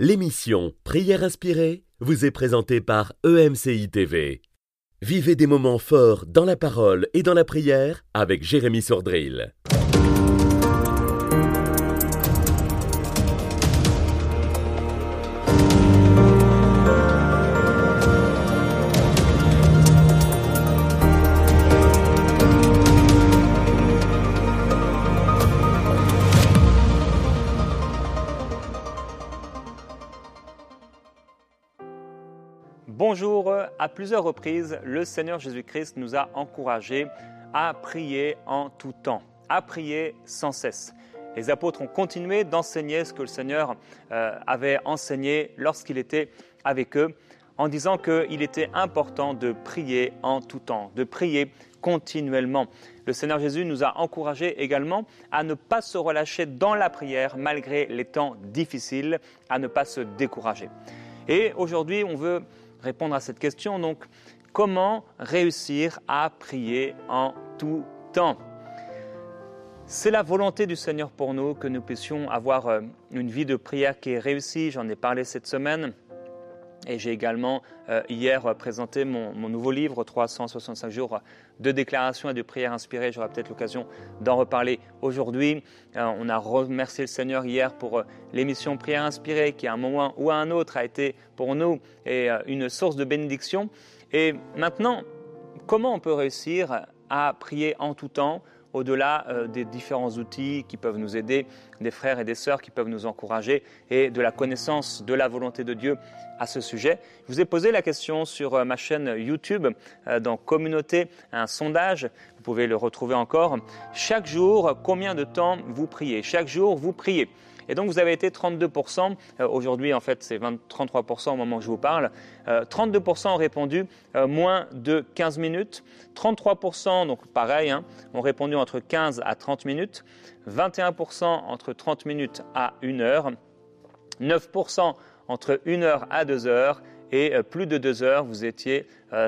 L'émission Prière inspirée vous est présentée par EMCI TV. Vivez des moments forts dans la parole et dans la prière avec Jérémy Sordrill. Bonjour, à plusieurs reprises, le Seigneur Jésus-Christ nous a encouragés à prier en tout temps, à prier sans cesse. Les apôtres ont continué d'enseigner ce que le Seigneur avait enseigné lorsqu'il était avec eux, en disant qu'il était important de prier en tout temps, de prier continuellement. Le Seigneur Jésus nous a encouragés également à ne pas se relâcher dans la prière malgré les temps difficiles, à ne pas se décourager. Et aujourd'hui, on veut répondre à cette question, donc comment réussir à prier en tout temps? C'est la volonté du Seigneur pour nous que nous puissions avoir une vie de prière qui est réussie. J'en ai parlé cette semaine et j'ai également hier présenté mon nouveau livre 365 jours de déclaration et de prière inspirée. J'aurai peut-être l'occasion d'en reparler aujourd'hui. On a remercié le Seigneur hier pour l'émission Prière inspirée qui à un moment ou à un autre a été pour nous une source de bénédiction. Et maintenant, comment on peut réussir à prier en tout temps au-delà des différents outils qui peuvent nous aider, des frères et des sœurs qui peuvent nous encourager et de la connaissance de la volonté de Dieu à ce sujet. Je vous ai posé la question sur ma chaîne YouTube, dans Communauté, un sondage, vous pouvez le retrouver encore. Chaque jour, combien de temps vous priez? Chaque jour, vous priez. Et donc, vous avez été 32%. Aujourd'hui, en fait, c'est 33% au moment où je vous parle. 32% ont répondu moins de 15 minutes. 33%, donc pareil, ont répondu entre 15 à 30 minutes. 21% entre 30 minutes à 1 heure. 9% entre 1 heure à 2 heures. Et plus de 2 heures, vous étiez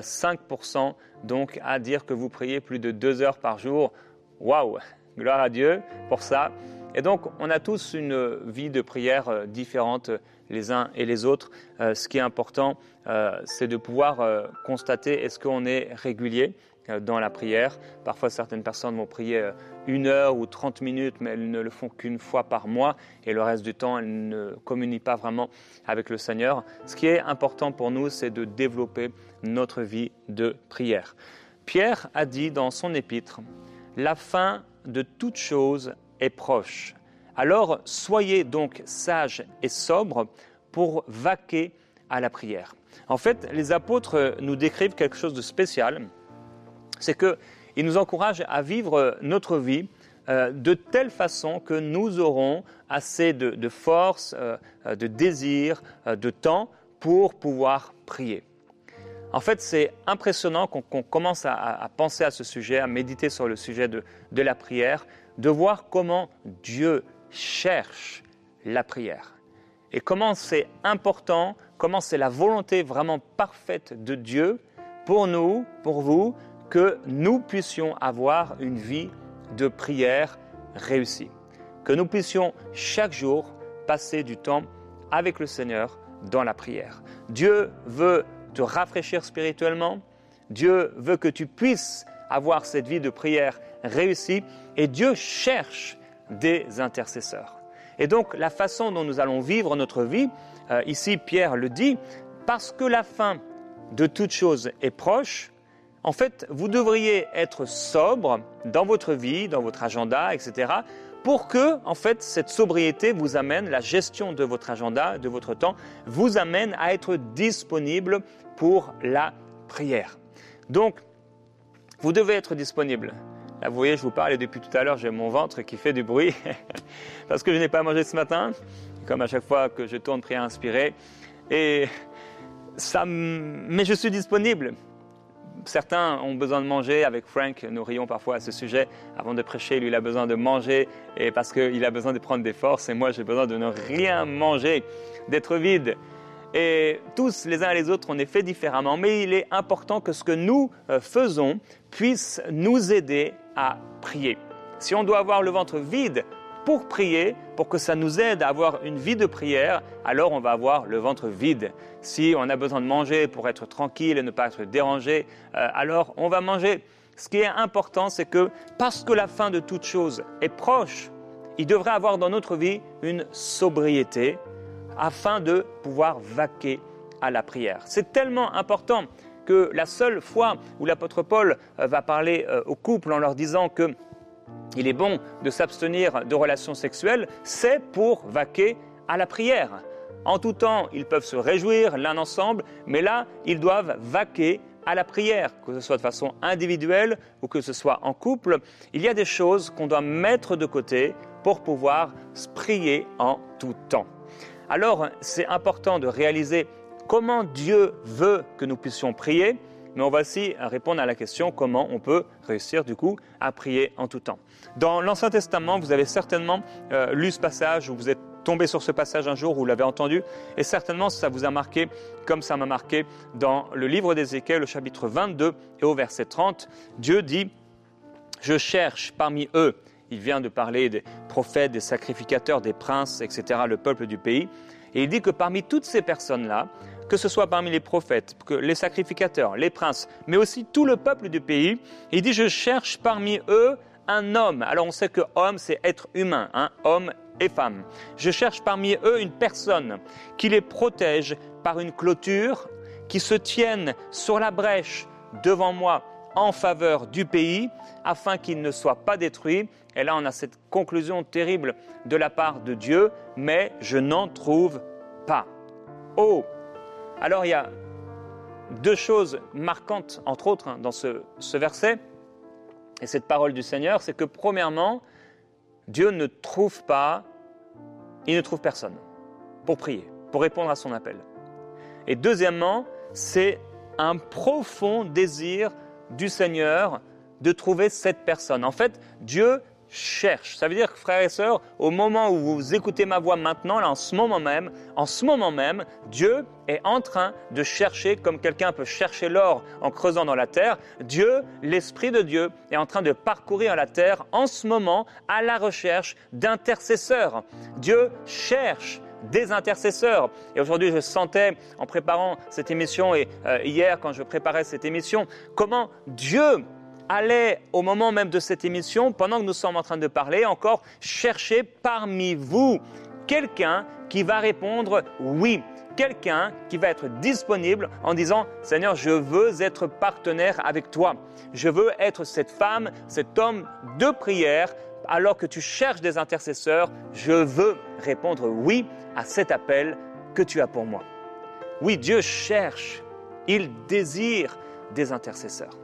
5% donc à dire que vous priez plus de 2 heures par jour. Waouh! Gloire à Dieu pour ça. Et donc, on a tous une vie de prière différente les uns et les autres. Ce qui est important, c'est de pouvoir constater est-ce qu'on est régulier dans la prière. Parfois, certaines personnes vont prier 1 heure ou 30 minutes, mais elles ne le font qu'une fois par mois. Et le reste du temps, elles ne communient pas vraiment avec le Seigneur. Ce qui est important pour nous, c'est de développer notre vie de prière. Pierre a dit dans son épître, « La fin de toute chose est proche. Alors, soyez donc sages et sobres pour vaquer à la prière. » En fait, les apôtres nous décrivent quelque chose de spécial. C'est qu'ils nous encouragent à vivre notre vie de telle façon que nous aurons assez de force, de désir, de temps pour pouvoir prier. En fait, c'est impressionnant qu'on commence à penser à ce sujet, à méditer sur le sujet de la prière, de voir comment Dieu cherche la prière et comment c'est important, comment c'est la volonté vraiment parfaite de Dieu pour nous, pour vous, que nous puissions avoir une vie de prière réussie. Que nous puissions chaque jour passer du temps avec le Seigneur dans la prière. Dieu veut te rafraîchir spirituellement. Dieu veut que tu puisses avoir cette vie de prière réussie et Dieu cherche des intercesseurs. Et donc, la façon dont nous allons vivre notre vie, ici Pierre le dit, parce que la fin de toute chose est proche, en fait, vous devriez être sobre dans votre vie, dans votre agenda, etc., pour que, en fait, cette sobriété vous amène, la gestion de votre agenda, de votre temps, vous amène à être disponible pour la prière. Donc, vous devez être disponible. Là, vous voyez, je vous parle et depuis tout à l'heure, j'ai mon ventre qui fait du bruit parce que je n'ai pas mangé ce matin, comme à chaque fois que je tourne prière inspirée. Mais je suis disponible. Certains ont besoin de manger. Avec Frank, nous rions parfois à ce sujet. Avant de prêcher, lui, il a besoin de manger et parce qu'il a besoin de prendre des forces. Et moi, j'ai besoin de ne rien manger, d'être vide. Et tous, les uns et les autres, on est fait différemment. Mais il est important que ce que nous faisons puisse nous aider à prier. Si on doit avoir le ventre vide pour prier, pour que ça nous aide à avoir une vie de prière, alors on va avoir le ventre vide. Si on a besoin de manger pour être tranquille et ne pas être dérangé, alors on va manger. Ce qui est important, c'est que parce que la fin de toute chose est proche, il devrait avoir dans notre vie une sobriété afin de pouvoir vaquer à la prière. C'est tellement important que la seule fois où l'apôtre Paul va parler aux couples en leur disant qu'il est bon de s'abstenir de relations sexuelles, c'est pour vaquer à la prière. En tout temps, ils peuvent se réjouir l'un ensemble, mais là, ils doivent vaquer à la prière, que ce soit de façon individuelle ou que ce soit en couple. Il y a des choses qu'on doit mettre de côté pour pouvoir prier en tout temps. Alors, c'est important de réaliser comment Dieu veut que nous puissions prier, mais on va aussi répondre à la question comment on peut réussir du coup à prier en tout temps. Dans l'Ancien Testament, vous avez certainement lu ce passage, ou vous êtes tombé sur ce passage un jour, vous l'avez entendu, et certainement ça vous a marqué comme ça m'a marqué dans le livre d'Ézéchiel, au chapitre 22 et au verset 30. Dieu dit « Je cherche parmi eux », il vient de parler des prophètes, des sacrificateurs, des princes, etc., le peuple du pays, et il dit que parmi toutes ces personnes-là, que ce soit parmi les prophètes, que les sacrificateurs, les princes, mais aussi tout le peuple du pays, il dit « Je cherche parmi eux un homme ». Alors on sait que homme, c'est être humain, homme et femme. Je cherche parmi eux une personne qui les protège par une clôture, qui se tienne sur la brèche devant moi en faveur du pays, afin qu'il ne soit pas détruit. Et là, on a cette conclusion terrible de la part de Dieu, mais je n'en trouve pas. Oh! Alors, il y a deux choses marquantes, entre autres, dans ce verset, et cette parole du Seigneur, c'est que premièrement, Dieu ne trouve pas, il ne trouve personne pour prier, pour répondre à son appel. Et deuxièmement, c'est un profond désir du Seigneur de trouver cette personne. En fait, Dieu cherche. Ça veut dire que, frères et sœurs, au moment où vous écoutez ma voix maintenant, là, en ce moment même, Dieu est en train de chercher, comme quelqu'un peut chercher l'or en creusant dans la terre. Dieu, l'Esprit de Dieu, est en train de parcourir la terre en ce moment à la recherche d'intercesseurs. Dieu cherche des intercesseurs. Et aujourd'hui, je sentais, en préparant cette émission et hier, quand je préparais cette émission, comment Dieu allait, au moment même de cette émission, pendant que nous sommes en train de parler, encore chercher parmi vous quelqu'un qui va répondre oui, quelqu'un qui va être disponible en disant « Seigneur, je veux être partenaire avec toi. Je veux être cette femme, cet homme de prière. Alors que tu cherches des intercesseurs, je veux répondre oui à cet appel que tu as pour moi. » Oui, Dieu cherche, il désire des intercesseurs.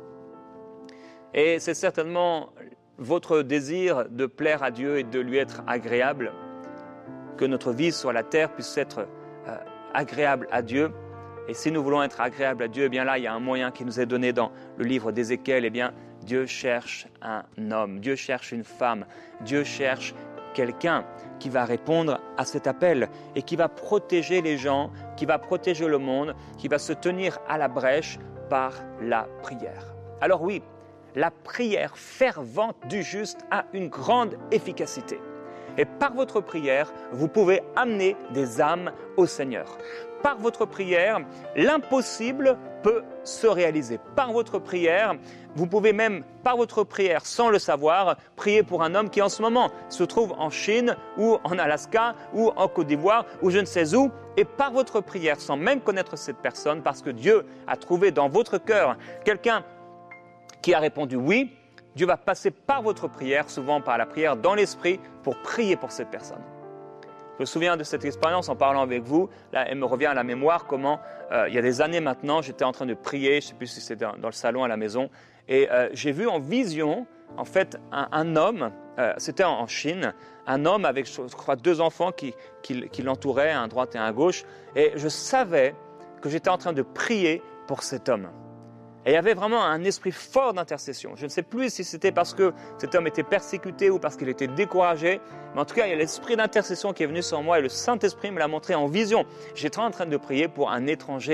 Et c'est certainement votre désir de plaire à Dieu et de lui être agréable, que notre vie sur la terre puisse être agréable à Dieu. Et si nous voulons être agréables à Dieu, eh bien là, il y a un moyen qui nous est donné dans le livre d'Ézéchiel. Eh bien, Dieu cherche un homme, Dieu cherche une femme, Dieu cherche quelqu'un qui va répondre à cet appel et qui va protéger les gens, qui va protéger le monde, qui va se tenir à la brèche par la prière. Alors oui, la prière fervente du juste a une grande efficacité. Et par votre prière, vous pouvez amener des âmes au Seigneur. Par votre prière, l'impossible peut se réaliser. Par votre prière, vous pouvez même, par votre prière, sans le savoir, prier pour un homme qui en ce moment se trouve en Chine ou en Alaska ou en Côte d'Ivoire ou je ne sais où. Et par votre prière, sans même connaître cette personne, parce que Dieu a trouvé dans votre cœur quelqu'un qui a répondu oui, Dieu va passer par votre prière, souvent par la prière dans l'esprit, pour prier pour cette personne. Je me souviens de cette expérience en parlant avec vous. Là, elle me revient à la mémoire comment, il y a des années maintenant, j'étais en train de prier, je ne sais plus si c'était dans le salon à la maison, et j'ai vu en vision, en fait, un homme, c'était en Chine, un homme avec, je crois, 2 enfants qui l'entouraient, à droite et à gauche, et je savais que j'étais en train de prier pour cet homme. Et il y avait vraiment un esprit fort d'intercession. Je ne sais plus si c'était parce que cet homme était persécuté ou parce qu'il était découragé, mais en tout cas, il y a l'esprit d'intercession qui est venu sur moi et le Saint-Esprit me l'a montré en vision. J'étais en train de prier pour un étranger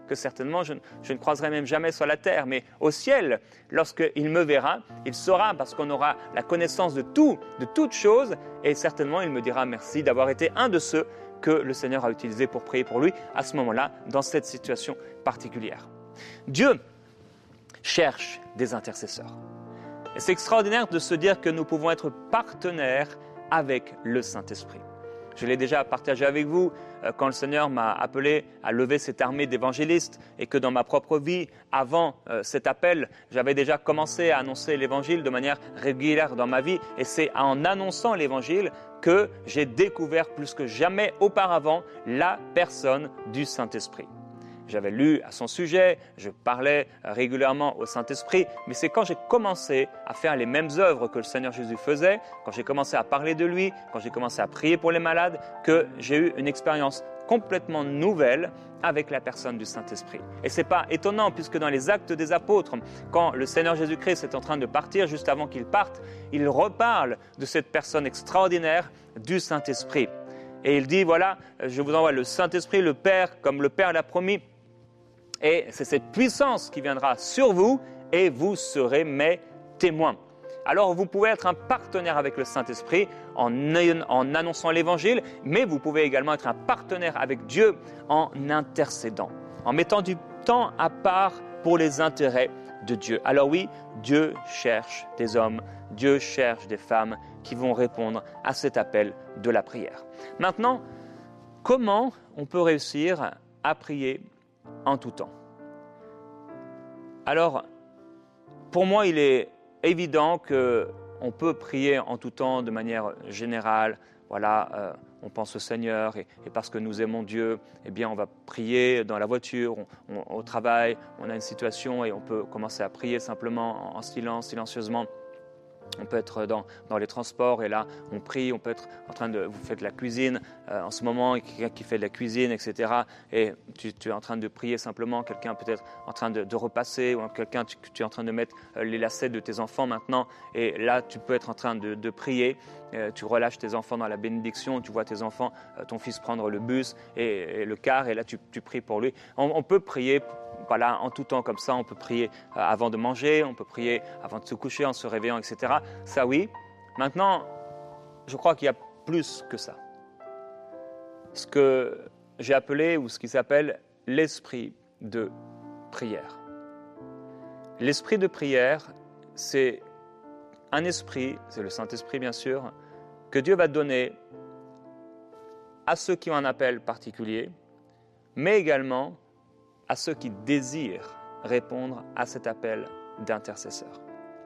que certainement je ne croiserai même jamais sur la terre, mais au ciel, lorsqu'il me verra, il saura, parce qu'on aura la connaissance de tout, de toutes choses, et certainement il me dira merci d'avoir été un de ceux que le Seigneur a utilisé pour prier pour lui à ce moment-là, dans cette situation particulière. Dieu cherche des intercesseurs. Et c'est extraordinaire de se dire que nous pouvons être partenaires avec le Saint-Esprit. Je l'ai déjà partagé avec vous quand le Seigneur m'a appelé à lever cette armée d'évangélistes et que dans ma propre vie, avant cet appel, j'avais déjà commencé à annoncer l'Évangile de manière régulière dans ma vie. Et c'est en annonçant l'Évangile que j'ai découvert plus que jamais auparavant la personne du Saint-Esprit. J'avais lu à son sujet, je parlais régulièrement au Saint-Esprit, mais c'est quand j'ai commencé à faire les mêmes œuvres que le Seigneur Jésus faisait, quand j'ai commencé à parler de lui, quand j'ai commencé à prier pour les malades, que j'ai eu une expérience complètement nouvelle avec la personne du Saint-Esprit. Et ce n'est pas étonnant, puisque dans les Actes des Apôtres, quand le Seigneur Jésus-Christ est en train de partir, juste avant qu'il parte, il reparle de cette personne extraordinaire du Saint-Esprit. Et il dit, voilà, je vous envoie le Saint-Esprit, le Père, comme le Père l'a promis, et c'est cette puissance qui viendra sur vous et vous serez mes témoins. Alors vous pouvez être un partenaire avec le Saint-Esprit en annonçant l'Évangile, mais vous pouvez également être un partenaire avec Dieu en intercédant, en mettant du temps à part pour les intérêts de Dieu. Alors oui, Dieu cherche des hommes, Dieu cherche des femmes qui vont répondre à cet appel de la prière. Maintenant, comment on peut réussir à prier en tout temps? Alors, pour moi, il est évident qu'on peut prier en tout temps de manière générale. Voilà, on pense au Seigneur et parce que nous aimons Dieu, eh bien, on va prier dans la voiture, au travail, on a une situation et on peut commencer à prier simplement en silence, silencieusement. On peut être dans les transports et là, on prie, on peut être en train de... Vous faites la cuisine en ce moment, quelqu'un qui fait de la cuisine, etc. Et tu es en train de prier simplement, quelqu'un peut-être en train de repasser, ou quelqu'un, tu es en train de mettre les lacets de tes enfants maintenant. Et là, tu peux être en train de prier. Tu relâches tes enfants dans la bénédiction, tu vois tes enfants, ton fils prendre le bus et le car, et là, tu pries pour lui. On peut prier... Voilà, en tout temps comme ça, on peut prier avant de manger, on peut prier avant de se coucher, en se réveillant, etc. Ça oui. Maintenant, je crois qu'il y a plus que ça. Ce que j'ai appelé, ou ce qui s'appelle l'esprit de prière. L'esprit de prière, c'est un esprit, c'est le Saint-Esprit bien sûr, que Dieu va donner à ceux qui ont un appel particulier, mais également à ceux qui désirent répondre à cet appel d'intercesseur.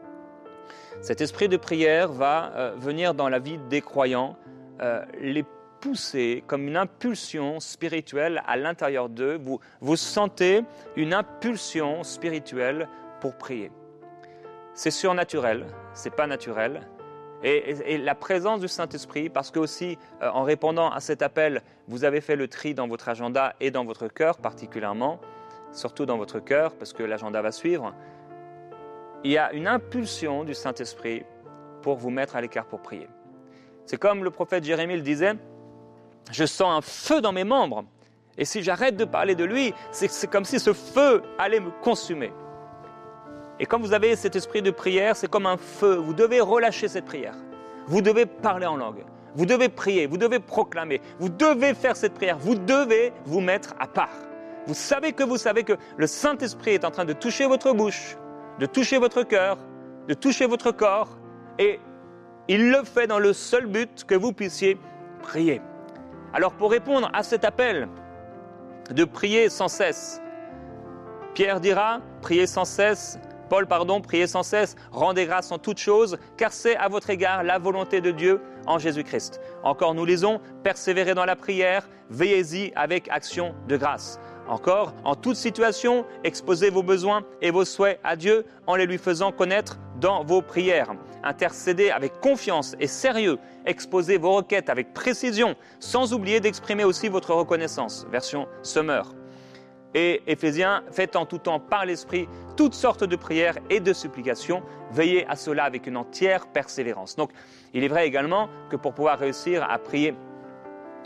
Cet esprit de prière va venir dans la vie des croyants, les pousser comme une impulsion spirituelle à l'intérieur d'eux. Vous sentez une impulsion spirituelle pour prier. C'est surnaturel, c'est pas naturel. Et la présence du Saint-Esprit, parce que aussi, en répondant à cet appel, vous avez fait le tri dans votre agenda et dans votre cœur particulièrement, surtout dans votre cœur, parce que l'agenda va suivre. Il y a une impulsion du Saint-Esprit pour vous mettre à l'écart pour prier. C'est comme le prophète Jérémie le disait, « Je sens un feu dans mes membres, et si j'arrête de parler de lui, c'est comme si ce feu allait me consumer. » Et quand vous avez cet esprit de prière, c'est comme un feu. Vous devez relâcher cette prière. Vous devez parler en langue. Vous devez prier. Vous devez proclamer. Vous devez faire cette prière. Vous devez vous mettre à part. Vous savez que le Saint-Esprit est en train de toucher votre bouche, de toucher votre cœur, de toucher votre corps. Et il le fait dans le seul but que vous puissiez prier. Alors pour répondre à cet appel de prier sans cesse, Pierre dira, priez sans cesse. Paul, priez sans cesse, rendez grâce en toutes choses, car c'est à votre égard la volonté de Dieu en Jésus-Christ. Encore nous lisons, persévérez dans la prière, veillez-y avec action de grâce. Encore, en toute situation, exposez vos besoins et vos souhaits à Dieu en les lui faisant connaître dans vos prières. Intercédez avec confiance et sérieux, exposez vos requêtes avec précision, sans oublier d'exprimer aussi votre reconnaissance. Version Summer. Et Éphésiens, faites en tout temps par l'Esprit toutes sortes de prières et de supplications. Veillez à cela avec une entière persévérance. Donc, il est vrai également que pour pouvoir réussir à prier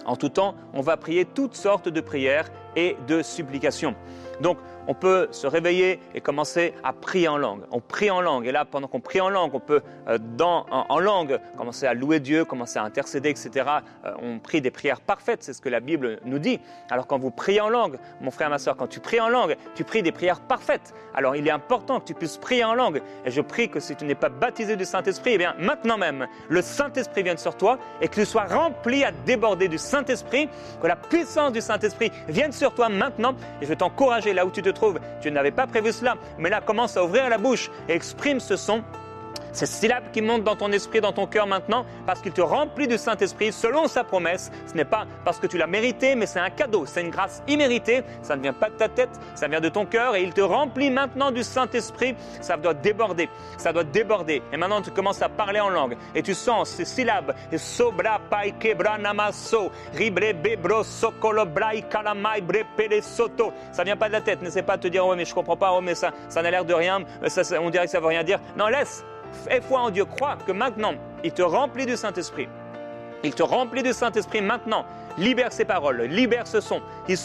En tout temps, on va prier toutes sortes de prières et de supplications. Donc, on peut se réveiller et commencer à prier en langue. On prie en langue. Et là, pendant qu'on prie en langue, on peut, en langue, commencer à louer Dieu, commencer à intercéder, etc. On prie des prières parfaites, c'est ce que la Bible nous dit. Alors, quand vous priez en langue, mon frère, ma soeur, quand tu pries en langue, tu pries des prières parfaites. Alors, il est important que tu puisses prier en langue. Et je prie que si tu n'es pas baptisé du Saint-Esprit, eh bien, maintenant même, le Saint-Esprit vienne sur toi et que tu sois rempli à déborder du Saint-Esprit, que la puissance du Saint-Esprit vienne sur toi maintenant. Et je vais t'encourager là où tu te trouves. Tu n'avais pas prévu cela, mais là, commence à ouvrir la bouche et exprime ce son. Ces syllabes qui montent dans ton esprit, dans ton cœur maintenant, parce qu'il te remplit du Saint-Esprit selon sa promesse. Ce n'est pas parce que tu l'as mérité, mais c'est un cadeau, c'est une grâce imméritée. Ça ne vient pas de ta tête, ça vient de ton cœur et il te remplit maintenant du Saint-Esprit. Ça doit déborder, ça doit déborder. Et maintenant, tu commences à parler en langue et tu sens ces syllabes. Sobra pai kebra namaso, ribre bebro sokolo brai kalamai bre pele soto. Ça ne vient pas de la tête. N'essaie pas de te dire, oh mais je ne comprends pas, oh mais ça n'a l'air de rien, on dirait que ça ne veut rien dire. Non, laisse. Fais foi en Dieu, crois que maintenant, il te remplit du Saint-Esprit. Il te remplit du Saint-Esprit maintenant. Libère ses paroles, libère ce son.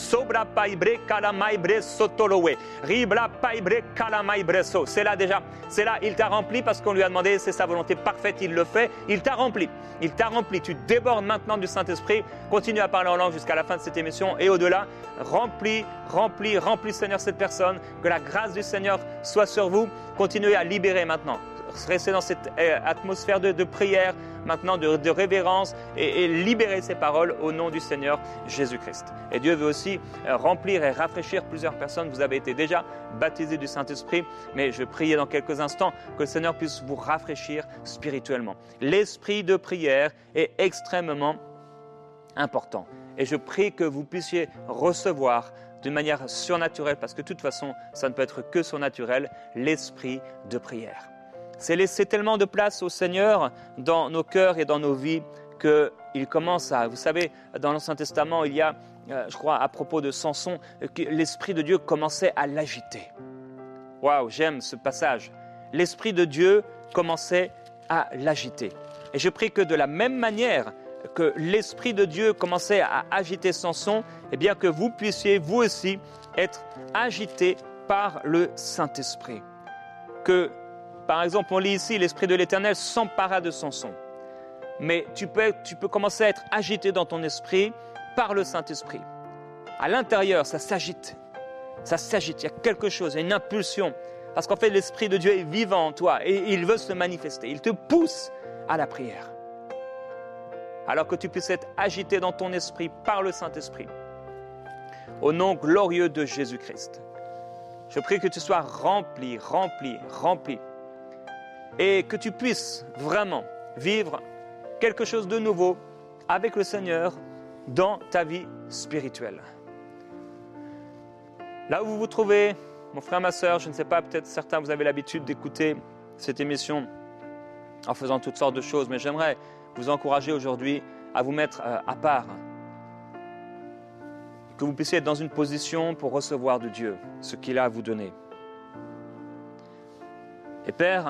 C'est là déjà, c'est là, il t'a rempli parce qu'on lui a demandé, c'est sa volonté parfaite, il le fait, il t'a rempli, tu débordes maintenant du Saint-Esprit, continue à parler en langue jusqu'à la fin de cette émission et au-delà, remplis Seigneur cette personne, que la grâce du Seigneur soit sur vous, continuez à libérer maintenant. Restez dans cette atmosphère de prière, maintenant de révérence et libérer ces paroles au nom du Seigneur Jésus-Christ. Et Dieu veut aussi remplir et rafraîchir plusieurs personnes. Vous avez été déjà baptisés du Saint-Esprit, mais je vais prier dans quelques instants que le Seigneur puisse vous rafraîchir spirituellement. L'esprit de prière est extrêmement important. Et je prie que vous puissiez recevoir d'une manière surnaturelle, parce que de toute façon, ça ne peut être que surnaturel, l'esprit de prière. C'est laisser tellement de place au Seigneur dans nos cœurs et dans nos vies qu'il commence à... Vous savez, dans l'Ancien Testament, il y a, je crois, à propos de Samson, que l'Esprit de Dieu commençait à l'agiter. Waouh, j'aime ce passage. L'Esprit de Dieu commençait à l'agiter. Et je prie que de la même manière que l'Esprit de Dieu commençait à agiter Samson, eh bien que vous puissiez, vous aussi, être agités par le Saint-Esprit. Que... Par exemple, on lit ici, l'Esprit de l'Éternel s'empara de Samson. Mais tu peux commencer à être agité dans ton esprit par le Saint-Esprit. À l'intérieur, ça s'agite, il y a quelque chose, il y a une impulsion. Parce qu'en fait, l'Esprit de Dieu est vivant en toi et il veut se manifester. Il te pousse à la prière. Alors que tu puisses être agité dans ton esprit par le Saint-Esprit. Au nom glorieux de Jésus-Christ. Je prie que tu sois rempli. Et que tu puisses vraiment vivre quelque chose de nouveau avec le Seigneur dans ta vie spirituelle. Là où vous vous trouvez, mon frère, ma soeur, je ne sais pas, peut-être certains vous avez l'habitude d'écouter cette émission en faisant toutes sortes de choses, mais j'aimerais vous encourager aujourd'hui à vous mettre à part, que vous puissiez être dans une position pour recevoir de Dieu ce qu'il a à vous donner. Et Père,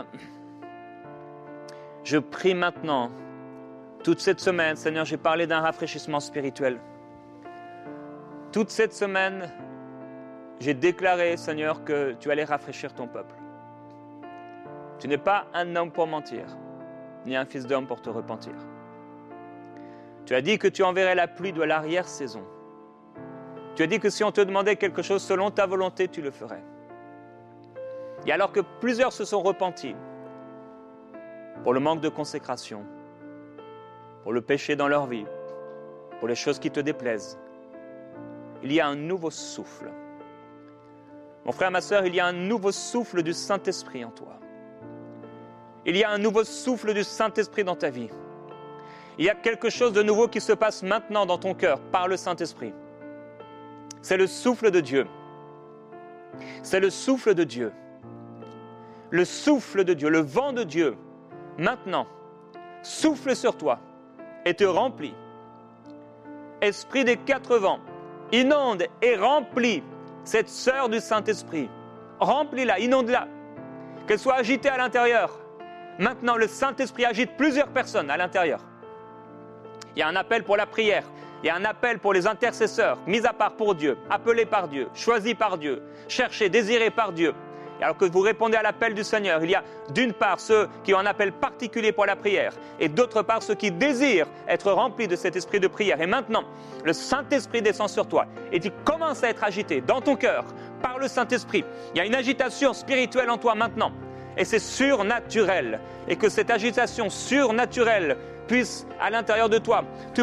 je prie maintenant, toute cette semaine, Seigneur, j'ai parlé d'un rafraîchissement spirituel. Toute cette semaine, j'ai déclaré, Seigneur, que tu allais rafraîchir ton peuple. Tu n'es pas un homme pour mentir, ni un fils d'homme pour te repentir. Tu as dit que tu enverrais la pluie de l'arrière-saison. Tu as dit que si on te demandait quelque chose selon ta volonté, tu le ferais. Et alors que plusieurs se sont repentis, pour le manque de consécration, pour le péché dans leur vie, pour les choses qui te déplaisent, il y a un nouveau souffle. Mon frère, ma soeur, il y a un nouveau souffle du Saint-Esprit en toi. Il y a un nouveau souffle du Saint-Esprit dans ta vie. Il y a quelque chose de nouveau qui se passe maintenant dans ton cœur par le Saint-Esprit. C'est le souffle de Dieu. C'est le souffle de Dieu. Le souffle de Dieu, le vent de Dieu, maintenant, souffle sur toi et te remplit. Esprit des quatre vents, inonde et remplit cette sœur du Saint-Esprit. Remplis-la, inonde-la, qu'elle soit agitée à l'intérieur. Maintenant, le Saint-Esprit agite plusieurs personnes à l'intérieur. Il y a un appel pour la prière. Il y a un appel pour les intercesseurs, mis à part pour Dieu, appelés par Dieu, choisis par Dieu, cherchés, désirés par Dieu. Et alors que vous répondez à l'appel du Seigneur, il y a d'une part ceux qui ont un appel particulier pour la prière et d'autre part ceux qui désirent être remplis de cet esprit de prière. Et maintenant, le Saint-Esprit descend sur toi et tu commences à être agité dans ton cœur par le Saint-Esprit. Il y a une agitation spirituelle en toi maintenant et c'est surnaturel. Et que cette agitation surnaturelle puisse à l'intérieur de toi te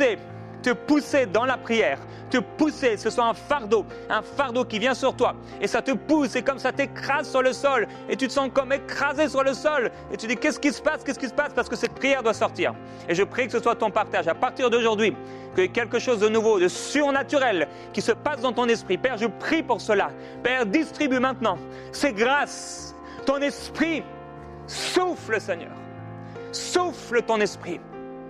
pousser dans la prière, te pousser, que ce soit un fardeau qui vient sur toi, et ça te pousse, et comme ça t'écrase sur le sol, et tu te sens comme écrasé sur le sol, et tu dis qu'est-ce qui se passe, parce que cette prière doit sortir. Et je prie que ce soit ton partage, à partir d'aujourd'hui, que quelque chose de nouveau, de surnaturel, qui se passe dans ton esprit. Père, je prie pour cela. Père, distribue maintenant ces grâces, ton esprit, souffle Seigneur, souffle ton esprit.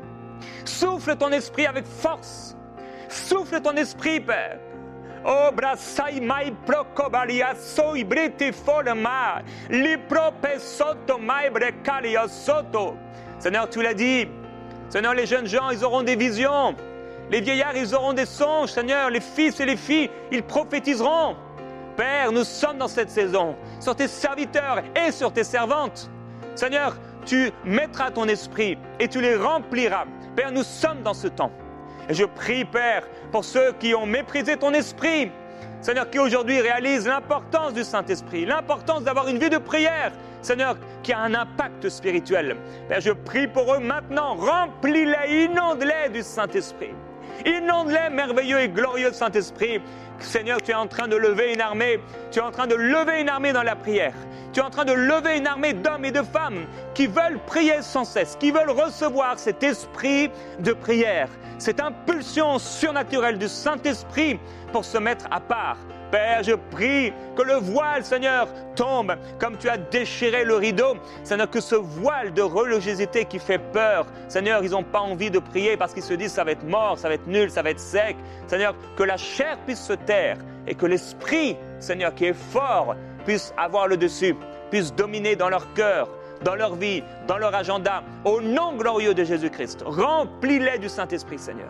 Souffle ton esprit avec force. Souffle ton esprit, Père. Oh, brasai mai procobalia soi briti folma, li prope soto mai brecalia soto. Seigneur, tu l'as dit. Seigneur, les jeunes gens, ils auront des visions. Les vieillards, ils auront des songes. Seigneur, les fils et les filles, ils prophétiseront. Père, nous sommes dans cette saison, sur tes serviteurs et sur tes servantes. Seigneur, tu mettras ton esprit et tu les rempliras. Père, nous sommes dans ce temps. Et je prie, Père, pour ceux qui ont méprisé ton esprit. Seigneur, qui aujourd'hui réalisent l'importance du Saint-Esprit, l'importance d'avoir une vie de prière. Seigneur, qui a un impact spirituel. Père, je prie pour eux maintenant. Remplis-les, inonde-les du Saint-Esprit. Inonde-les, merveilleux et glorieux Saint-Esprit. Seigneur, tu es en train de lever une armée. Tu es en train de lever une armée dans la prière. Tu es en train de lever une armée d'hommes et de femmes qui veulent prier sans cesse, qui veulent recevoir cet esprit de prière, cette impulsion surnaturelle du Saint-Esprit pour se mettre à part. Père, je prie que le voile, Seigneur, tombe comme tu as déchiré le rideau. Seigneur, que ce voile de religiosité qui fait peur, Seigneur, ils n'ont pas envie de prier parce qu'ils se disent ça va être mort, ça va être nul, ça va être sec. Seigneur, que la chair puisse se taire et que l'esprit, Seigneur, qui est fort, puisse avoir le dessus, puisse dominer dans leur cœur, dans leur vie, dans leur agenda, au nom glorieux de Jésus-Christ. Remplis-les du Saint-Esprit, Seigneur.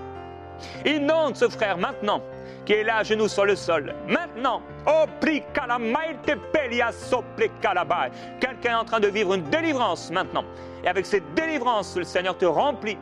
Inonde ce frère maintenant, qui est là à genoux sur le sol. Maintenant, quelqu'un est en train de vivre une délivrance maintenant. Et avec cette délivrance, le Seigneur te remplit.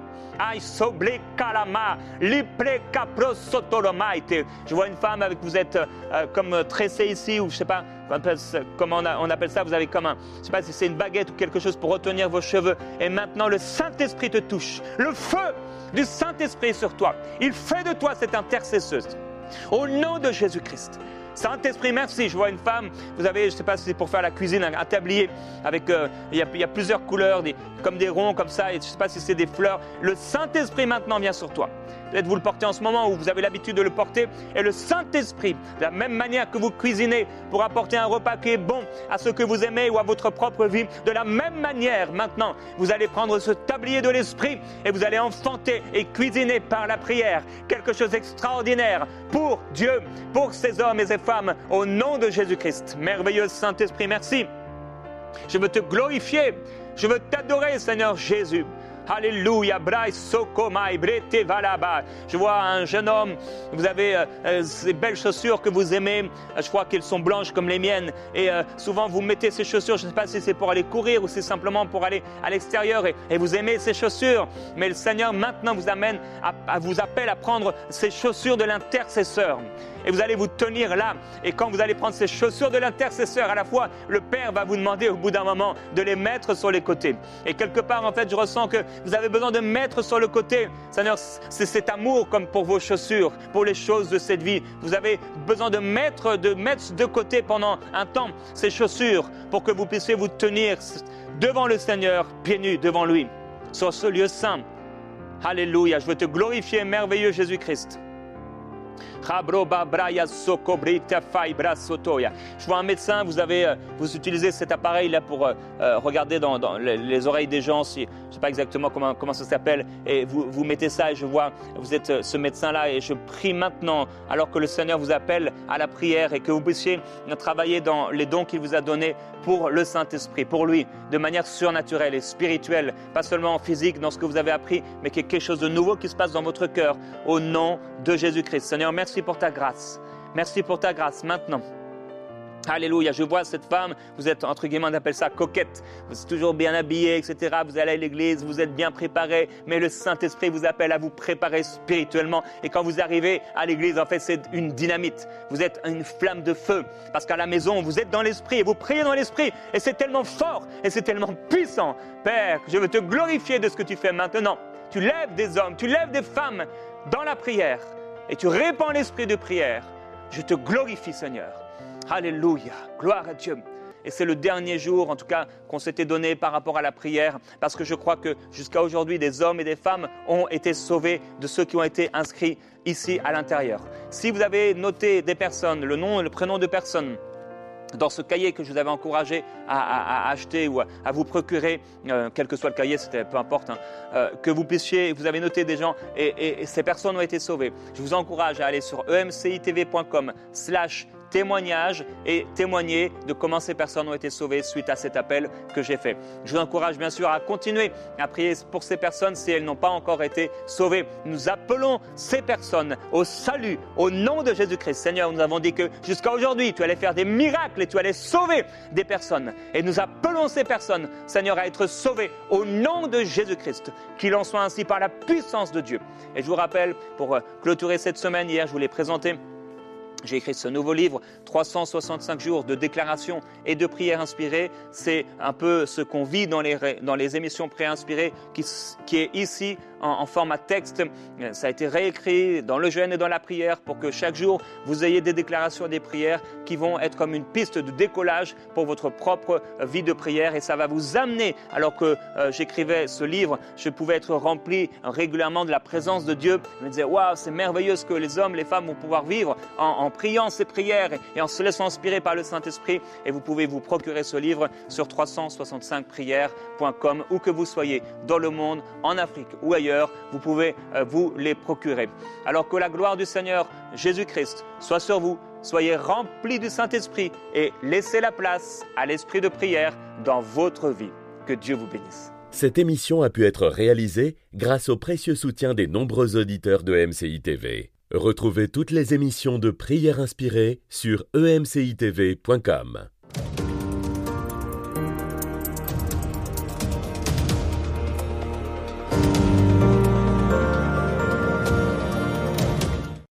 Je vois une femme avec vous êtes comme tressée ici, ou je ne sais pas comment on appelle ça, vous avez comme un, je ne sais pas si c'est une baguette ou quelque chose pour retenir vos cheveux. Et maintenant, le Saint-Esprit te touche. Le feu du Saint-Esprit est sur toi. Il fait de toi cette intercesseuse. Au nom de Jésus-Christ. Saint-Esprit, merci. Je vois une femme, vous avez, je ne sais pas si c'est pour faire la cuisine, un tablier avec, il y a plusieurs couleurs, comme des ronds, comme ça, et je ne sais pas si c'est des fleurs. Le Saint-Esprit maintenant vient sur toi. Peut-être vous le portez en ce moment ou vous avez l'habitude de le porter. Et le Saint-Esprit, de la même manière que vous cuisinez pour apporter un repas qui est bon à ceux que vous aimez ou à votre propre vie, de la même manière maintenant, vous allez prendre ce tablier de l'Esprit et vous allez enfanter et cuisiner par la prière quelque chose d'extraordinaire pour Dieu, pour ces hommes et ces femmes, au nom de Jésus-Christ. Merveilleux Saint-Esprit, merci. Je veux te glorifier, je veux t'adorer, Seigneur Jésus. Alléluia, Brai Sokomai, Brete Valaba. Je vois un jeune homme, vous avez ces belles chaussures que vous aimez, je crois qu'elles sont blanches comme les miennes, et souvent vous mettez ces chaussures, je ne sais pas si c'est pour aller courir ou si c'est simplement pour aller à l'extérieur, et vous aimez ces chaussures, mais le Seigneur maintenant vous amène, vous appelle à prendre ces chaussures de l'intercesseur. Et vous allez vous tenir là. Et quand vous allez prendre ces chaussures de l'intercesseur, à la fois, le Père va vous demander au bout d'un moment de les mettre sur les côtés. Et quelque part, en fait, je ressens que vous avez besoin de mettre sur le côté. Seigneur, c'est cet amour comme pour vos chaussures, pour les choses de cette vie. Vous avez besoin de mettre de côté pendant un temps ces chaussures pour que vous puissiez vous tenir devant le Seigneur, pieds nus devant lui, sur ce lieu saint. Alléluia, je veux te glorifier, merveilleux Jésus-Christ. Je vois un médecin, vous utilisez cet appareil-là pour regarder dans les oreilles des gens, je ne sais pas exactement comment ça s'appelle, et vous mettez ça et je vois, vous êtes ce médecin-là et je prie maintenant, alors que le Seigneur vous appelle à la prière et que vous puissiez travailler dans les dons qu'il vous a donnés pour le Saint-Esprit, pour lui, de manière surnaturelle et spirituelle, pas seulement physique dans ce que vous avez appris, mais qu'il y ait quelque chose de nouveau qui se passe dans votre cœur, au nom de Jésus-Christ. Seigneur, merci pour ta grâce. Merci pour ta grâce maintenant. Alléluia, je vois cette femme, vous êtes entre guillemets, on appelle ça coquette, vous êtes toujours bien habillée, etc. Vous allez à l'église, vous êtes bien préparé, mais le Saint-Esprit vous appelle à vous préparer spirituellement. Et quand vous arrivez à l'église, en fait, c'est une dynamite. Vous êtes une flamme de feu, parce qu'à la maison, vous êtes dans l'Esprit et vous priez dans l'Esprit. Et c'est tellement fort et c'est tellement puissant. Père, je veux te glorifier de ce que tu fais maintenant. Tu lèves des hommes, tu lèves des femmes dans la prière et tu répands l'esprit de prière. Je te glorifie, Seigneur. Alléluia, gloire à Dieu. Et c'est le dernier jour, en tout cas, qu'on s'était donné par rapport à la prière, parce que je crois que jusqu'à aujourd'hui, des hommes et des femmes ont été sauvés de ceux qui ont été inscrits ici à l'intérieur. Si vous avez noté des personnes, le nom et le prénom de personnes, dans ce cahier que je vous avais encouragé à acheter ou à vous procurer, quel que soit le cahier, c'était peu importe, que vous puissiez, vous avez noté des gens et ces personnes ont été sauvées. Je vous encourage à aller sur emcitv.com/témoignage et témoigner de comment ces personnes ont été sauvées suite à cet appel que j'ai fait. Je vous encourage bien sûr à continuer à prier pour ces personnes si elles n'ont pas encore été sauvées. Nous appelons ces personnes au salut au nom de Jésus-Christ. Seigneur, nous avons dit que jusqu'à aujourd'hui, tu allais faire des miracles et tu allais sauver des personnes. Et nous appelons ces personnes, Seigneur, à être sauvées au nom de Jésus-Christ. Qu'il en soit ainsi par la puissance de Dieu. Et je vous rappelle, pour clôturer cette semaine, hier, je vous l'ai présenté, j'ai écrit ce nouveau livre, 365 jours de déclarations et de prières inspirées. C'est un peu ce qu'on vit dans les émissions préinspirées qui est ici en format texte. Ça a été réécrit dans le jeûne et dans la prière pour que chaque jour, vous ayez des déclarations et des prières qui vont être comme une piste de décollage pour votre propre vie de prière. Et ça va vous amener, alors que j'écrivais ce livre, je pouvais être rempli régulièrement de la présence de Dieu. Je me disais, waouh, c'est merveilleux ce que les hommes, les femmes vont pouvoir vivre en priant ces prières et en se laissant inspirer par le Saint-Esprit. Et vous pouvez vous procurer ce livre sur 365prières.com, où que vous soyez dans le monde, en Afrique ou ailleurs, vous pouvez vous les procurer. Alors que la gloire du Seigneur Jésus-Christ soit sur vous, soyez remplis du Saint-Esprit et laissez la place à l'esprit de prière dans votre vie. Que Dieu vous bénisse. Cette émission a pu être réalisée grâce au précieux soutien des nombreux auditeurs de MCI TV. Retrouvez toutes les émissions de prières inspirées sur emcitv.com.